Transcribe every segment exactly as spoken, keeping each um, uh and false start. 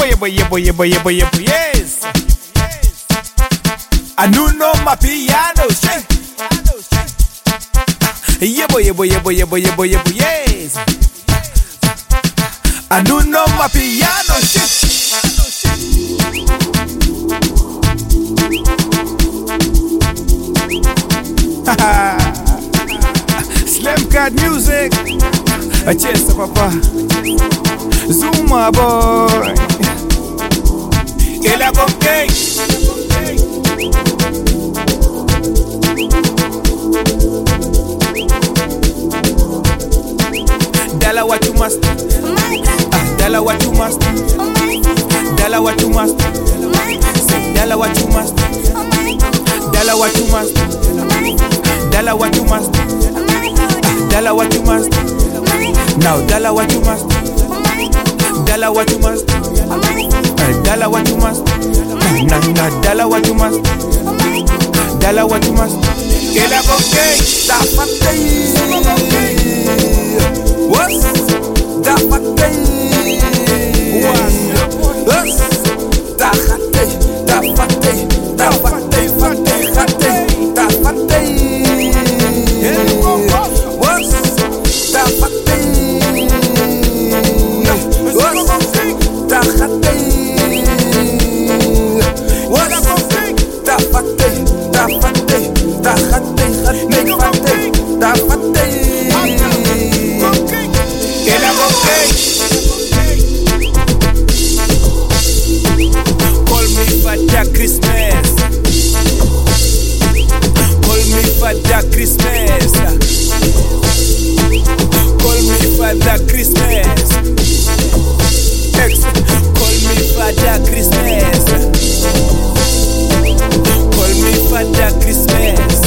yebo yebo yebo yebo yebo yes. Anuno mapiano shit. Yebo yebo yebo yebo yebo yebo yes. Anuno mapiano shit. Slam Card Music. A chest papa. Zuma boy. Ela con cake. Dala what you must. Ah, dala what you must. Dala what you must. Say dala what you must. Dala what you must. Dala what you must. Ah, dala what you must. Now dala what you must. Dala what you must. Uh, dala what you must. Nah nah dala what you must. Dala what you must. Ela con cake. Da fatei. What's da fatei? What's da fatei? Da fatei. Da fatei. Fatei. Fatei. Da fatei. What's da fatei? Da fatei. What's da fatei? Da fatei. Da fatei. Fatei. Fatei. Da fatei. Ela con cake. Call me Father Christmas. Call me Father Christmas. Call me Father Christmas. Ex. Call me Father Christmas. Call me Father Christmas.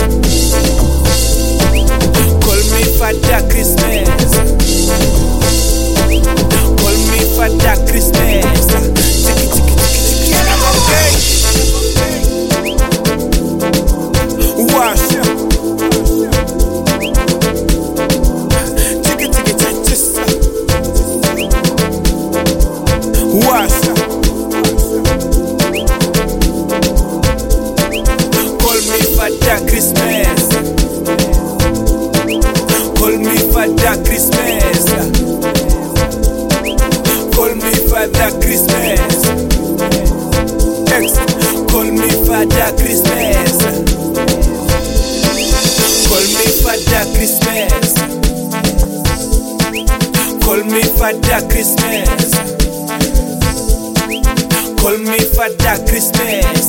Call me Father Christmas. Call me Father Christmas. Tiki tiki tiki. Okay. Wash. Tiki tiki tiki. Wash. Call me Father Christmas. Call me Father Christmas. Call me Father Christmas. Ex. Call me Father Christmas. Call me Father Christmas. Call me Father Christmas. Call me Father Christmas.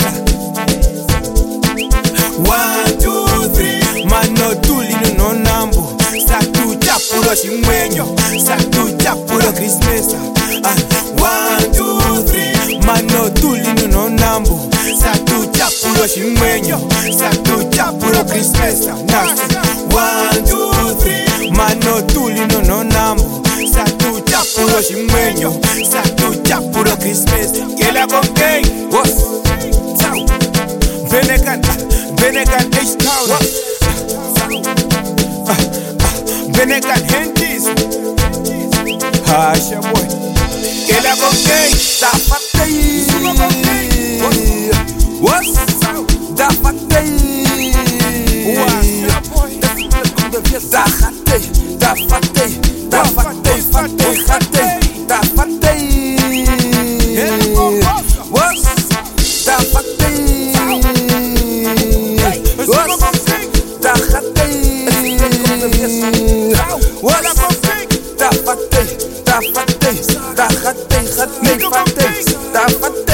One, two, three. Mano tulino no nambo. Satu chapuro chimwenyo. Satu chapuro Christmas. Ah, one, two, three. Mano tulino no nambo. Satu chapuro chimwenyo. Satu chapuro Christmas. Nah. One, two, three. Mano tulino no nambo. Satu chapuro chimwenyo. Satu chapuro Christmas. Ela con cake. What's Venegan, Venegan H-Town. Venegan Hentis. Hasha boy. Ela con cake. Da fatei. What's da fatei? Da fatei. Da fatei. Da fatei. Fatei. Fatei. Da fatei. What's da fatei? Da fatei. What's da fatei? Da fatei. Da fatei. Da fatei. Da fatei.